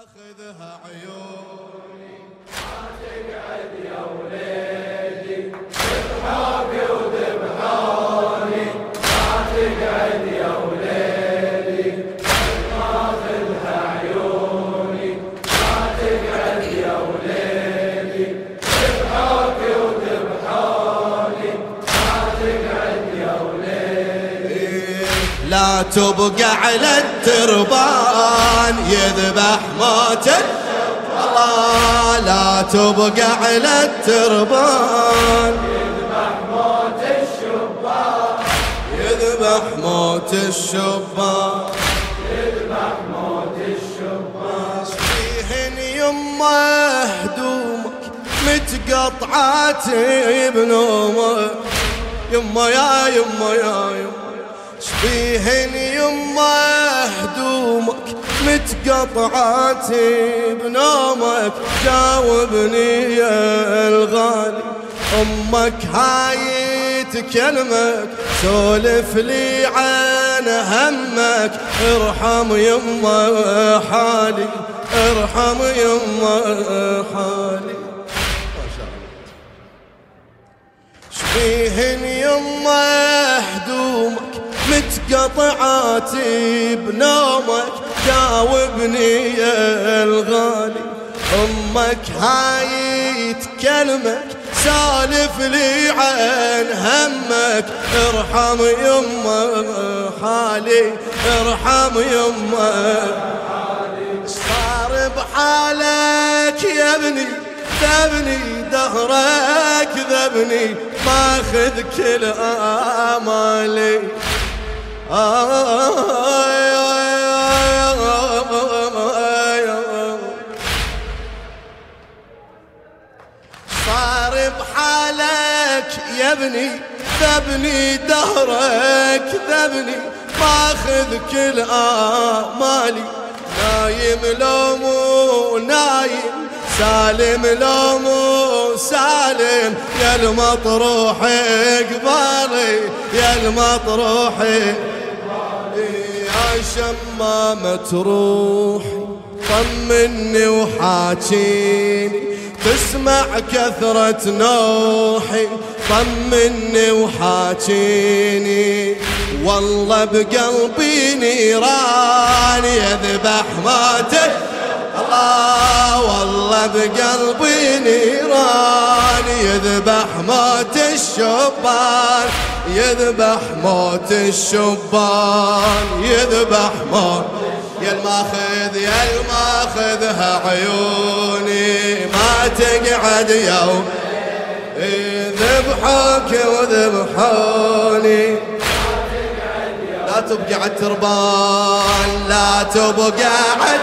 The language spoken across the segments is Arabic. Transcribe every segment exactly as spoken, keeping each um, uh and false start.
ماخذها عيوني ما تقعد يا وليدي ذبحوك وذبحوني ما تقعد يا وليدي ماخذها عيوني ما تقعد يا وليدي ذبحوك وذبحوني ما تقعد يا وليدي لا تبقى على التربان يذبح موتك الله لا تبقى على التربان يذبح موت الشبان يذبح موت الشبان يذبح موت الشبان فيهن يمه هدومك متقطعات بنومك يما يا يما يا يما شبيهن يما هدومك متقطعات بنومك جاوبني يا الغالي أمك هاي تكلمك سولف لي عن همك ارحم يما حالي ارحم يما حالي شبيهن يما هدومك متقطعات بنومك جاوبني يا الغالي أمك هاي تكلمك سالف لي عن همك ارحم يما حالي ارحم يما حالي صار بحالك يا ابني ذبني دهرك ذبني ماخذ كل آمالي صار بحالك يا ابني ذبني دهرك ذبني ماخذ كل آمالي نايم لو مو نايم سالم لو مو سالم يا المطروح قبالي يا المطروح يا شمامة روحي طمني وحاجيني تسمع كثرة نوحي طمني وحاجيني والله بقلبي نيران يذبح موتك الله والله بقلبي نيران يذبح موت الشبان يذبح موت الشبان يذبح موت يا الماخذ يا الماخذها عيوني ما تقعد يوم ذبحوك وذبحوني لا تبقى على التربان لا تبقى على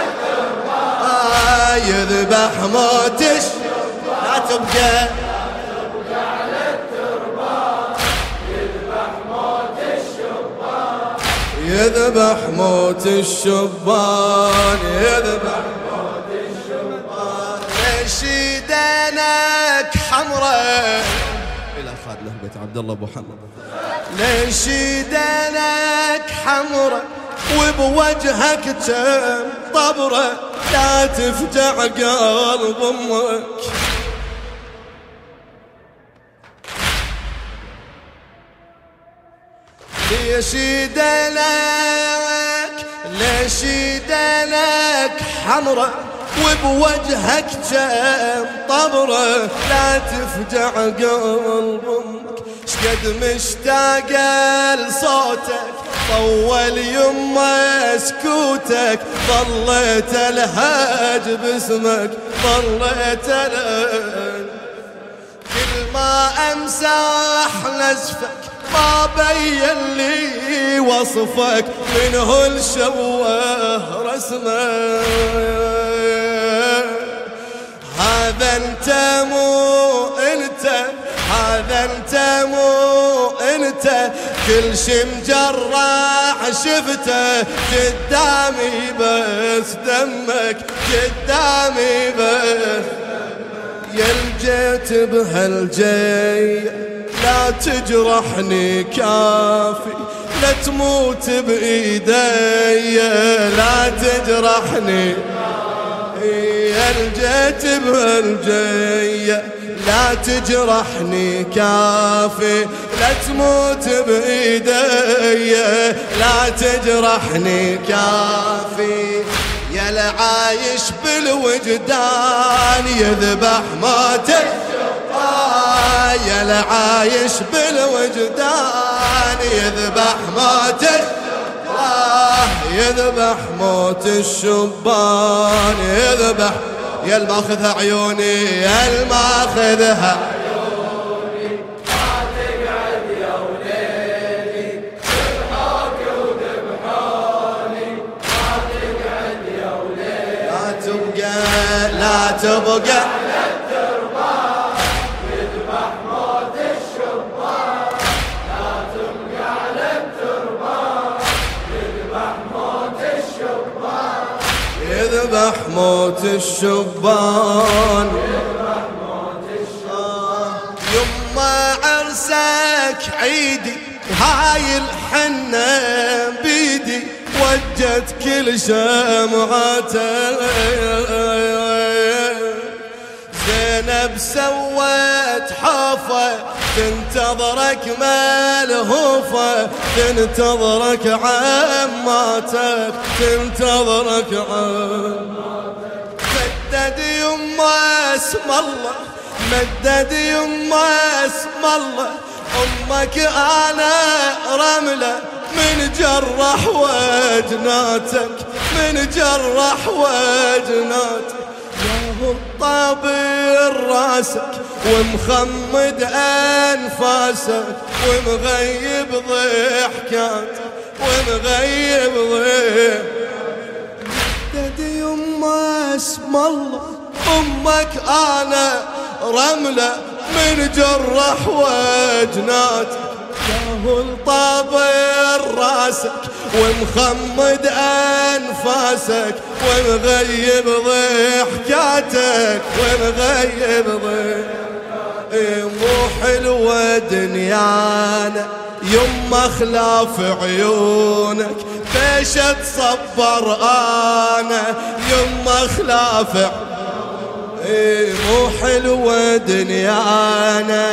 يذبح موتش لا تبقى على التربان يذبح موت الشبان يذبح موت الشبان يذبح موت الشبان ليش دينك حمراء الى خادم بيت عبد الله ابو حمد ليش دينك حمراء وبوجهك تم طبره لا تفجع قلب امك ليش دلك ليش دلك حمرة وبوجهك جم طبره لا تفجع قلب امك شقد مشتاقه لصوتك طول يما سكوتك ظليت الهاج باسمك ظليت الهاج كل ما امسح نزفك ما بين لي وصفك منه الشوه رسمك هذا انت مو انت هذا انت مو انت كل شي مجرح شفته قدامي بس دمك قدامي بس يلجيت بهالجي لا تجرحني كافي لا تموت بإيدي لا تجرحني الجيت بهالجية لا تجرحني كافي، لا تموت بإيدي لا تجرحني كافي. يا العايش بالوجدان يذبح موت الشبان، يا العايش بالوجدان يذبح موت الشبان، يذبح موت الشبان يذبح. يا الماخذها عيوني يا الماخذها عيوني، ما تقعد يا وليلي ذبحوك وذبحوني، ما تقعد يا وليلي. لا تبقى لا تبقى على التربان يذبح موت الشبان، لا تبقى على التربان يذبح موت الشبان، يذبح موت الشبان. يما عرسك عيدي هاي الحنة بيدي، وجت كل شمعته. زينب سوت حافة تنتظرك ملهوفة، تنتظرك عماتك تنتظرك عماتك. مدد يما اسم الله مدد يما اسم الله، امك انا رملة من جرح وجناتك من جرح وجناتك. ياهو الطابر راسك ومخمد انفاسك، ومغيب ضحكاتك ومغيب ضحكاتك. مدد يما اسم الله امك انا رملة من جرح وجناتك. ياهو الطابر راسك ومخمد انفاسك، ومغيب ضحكاتك ومغيب ضحكاتك. مو حلوة دنيانا يما خلاف عيونك، بيش اتصبر انا يما خلاف عيونك. مو حلوة دنيانا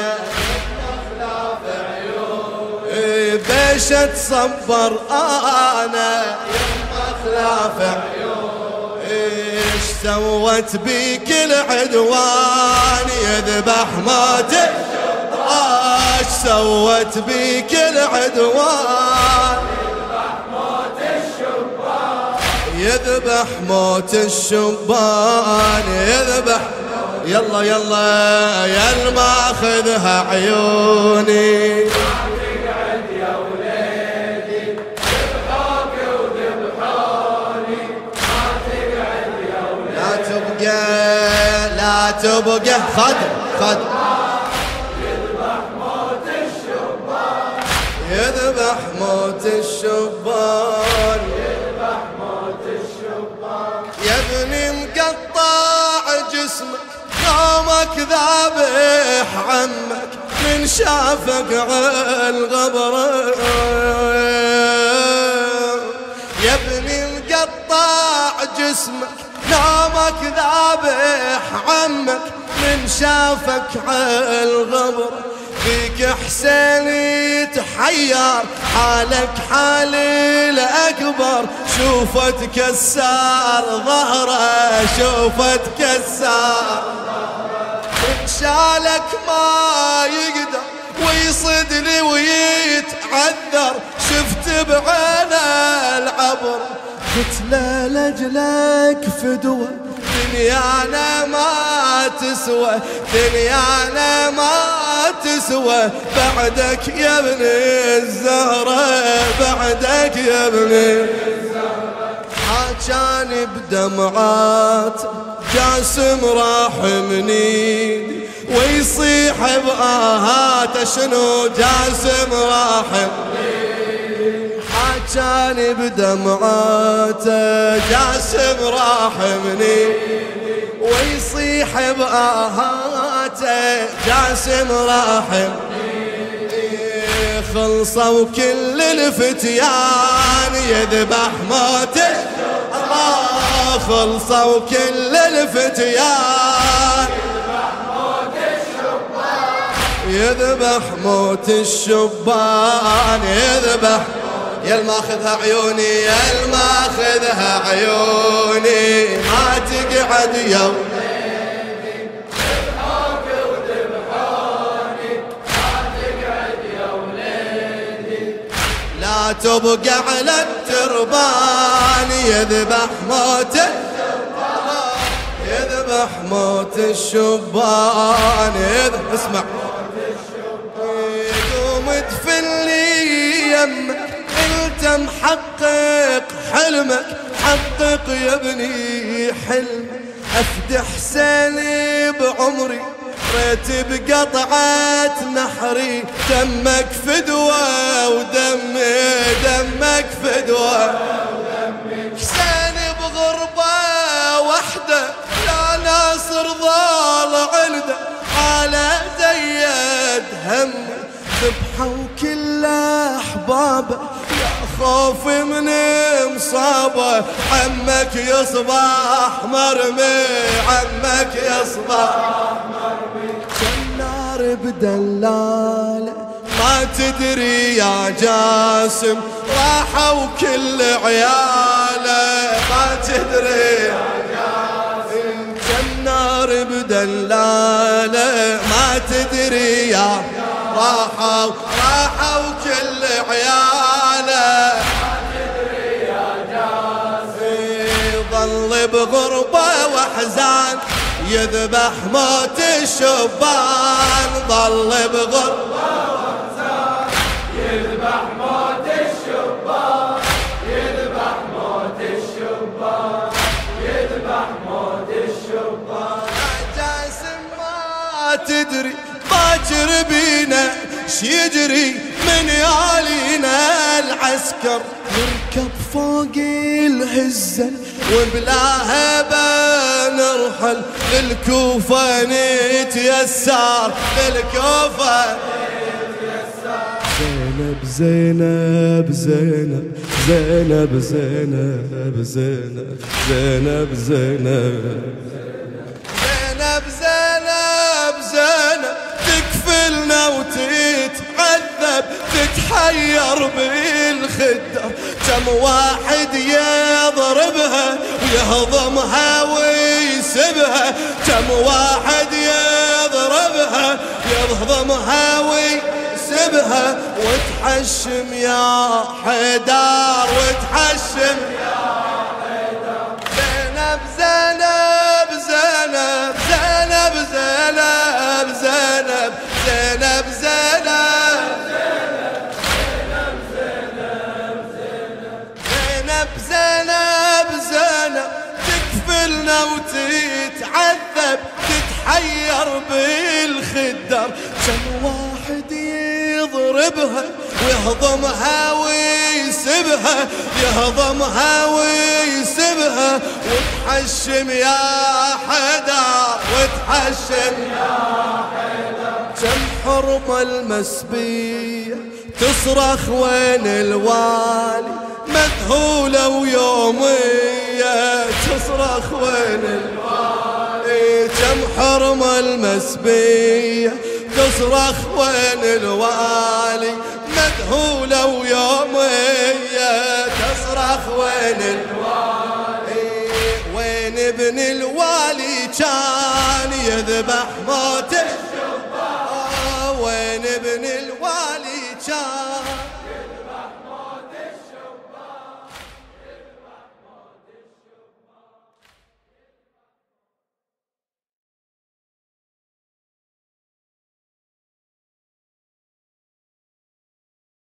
بيش اتصبر انا يما خلاف عيوني. ايش سوت بيك العدوان يذبح موت الشبان، ايش سوت بيك العدوان يذبح موت الشبان يذبح. يلا يلا يا الماخذها عيوني، لا تبقى خد خد. يذبح موت الشبان يذبح موت الشبان يذبح موت الشبان. يا ابني مقطع جسمك يومك ذابح عمك، من شافك عالغبر. يا ابني مقطع جسمك نامك ذابح عمك، من شافك عالغبر. فيك حسين يتحير حالك حال الأكبر، شوفت كسار ظهره شوفت كسار. شالك ما يقدر ويصد لي ويتعذر، شفت بعينه العبر قلت له لجلك فدوة. دنيانا ما تسوى دنيانا ما تسوى بعدك يا ابن الزهرة بعدك يا ابن الزهرة. حاجاني بدمعات جاسم راح من ايدي، ويصيح بآهات شنو جاسم راح من ايدي. حاجاني بدمعاته جاسم راح من ايدي، ويصيح بآهاته جاسم راح من ايدي. خلصوا كل الفتيان يذبح موت الله، خلصوا كل الفتيان يذبح موت الشبان يذبح يا الماخذها عيوني يا الماخذها عيوني ما تقعد يوم ذبحوك وذبحوني ما تقعد يا وليدي لا تبقى على التربان يذبح موت الشبان يذبح موت الشبان يذبح اسمع قوم ادفن لي يمك انت محقق حلمك حقق يا ابني حلمك افدي حسيني بعمري ريت بقطعة نحري دمك فدوة ودمي دمك فدوة حسيني بغربة وحدة لا ناصر ضال عنده على زيد هم ذبحوا كل احبابه يا خوف من مصابه عمك يصبح مرمي عمك يصبح مرمي النار بدلاله ما تدري يا جاسم راحوا كل عياله ما تدري يا جاسم النار بدلاله ما تدري يا راحوا راحوا كل عياله ما تدري يا جاسم ظل بغربة واحزان يذبح موت الشبان ظل بغربة واحزان يذبح موت الشبان يذبح موت الشبان يذبح موت الشبان يا جاسم ما تدري باكر بينا شيجري من يالينا العسكر نركب فوق الهزل وبلا هبة نرحل للكوفة نتيسر للكوفة زينب زينب زينب زينب زينب زينب زينب زينب زينب زينب تكفلنا وتتعذب تتحير بالخدر كم واحد يضربها ويهضمها ويسبها كم واحد يضربها يهضمها ويسبها وتحشم يا حيدر وتحشم يا حيدر زينب زينب زينب زينب زينب زينب زينب زينب زينب زينب زينب تكفلنا وتتعذب تتحير بالخدر كم واحد يضربها ويهضمها ويسبها يهضمها ويسبها وتحشم يا حيدر وتحشم يا حيدر كم حرمة المسبية تصرخ وين الوالي مذهولة ويومية تصرخ وين الوالي كم حرمة المسبية تصرخ وين الوالي مذهولة ويومية تصرخ وين الوالي وين ابن الوالي كان يذبح موت الشباب وين ابن الوالي كان